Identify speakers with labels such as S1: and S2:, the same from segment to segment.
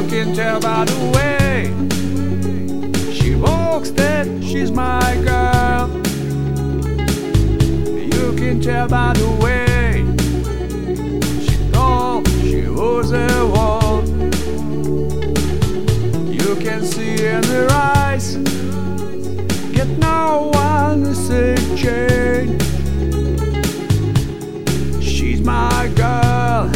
S1: You can tell by the way she walks that she's my girl. You can tell by the way she thought she was a wall. You can see in her eyes, yet no one is a change. She's my girl,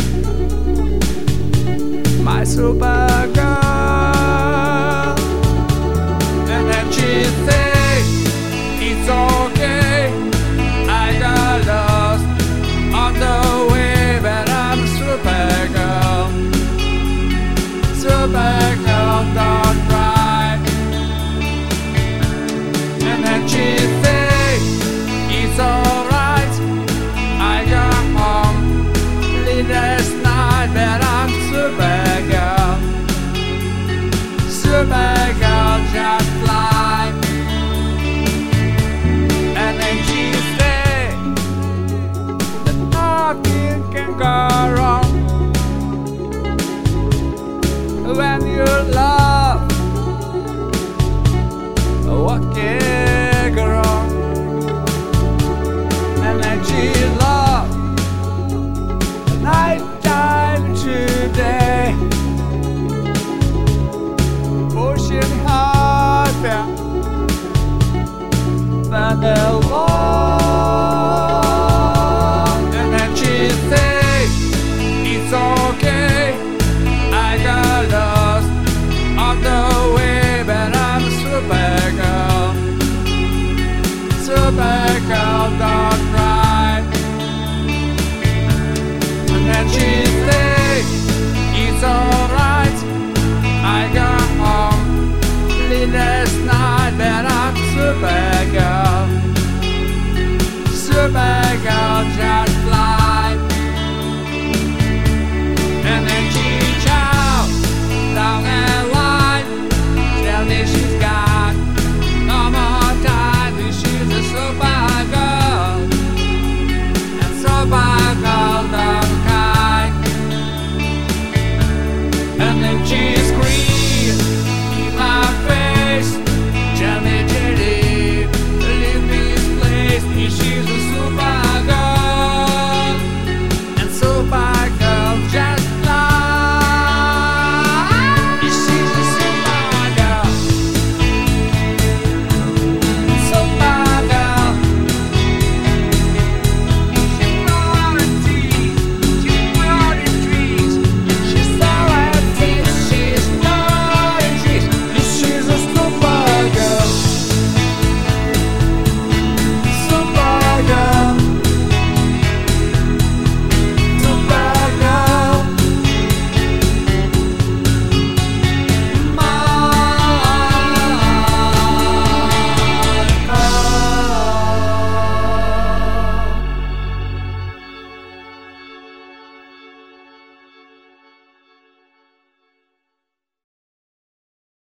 S1: my super girl. And then she says, it's okay, I got lost on the way, but I'm a super girl. Super girl, don't cry. And then she says, it's alright, I got home late last night, but I'm super girl. Super girl, just fly. And then she said that nothing can go wrong when you love. What can go wrong? And then she loved the nighttime today, pushing harder than the law. And then she says, it's okay, I got lost on the way, but I'm a super girl. Super girl, don't cry. And then she says, it's alright, I got home late last night, but I'm super girl. Super girl, just fly. And then she shouts long and wide, tell me she's got no more time, that she's a super girl. And super girl don't cry. And then she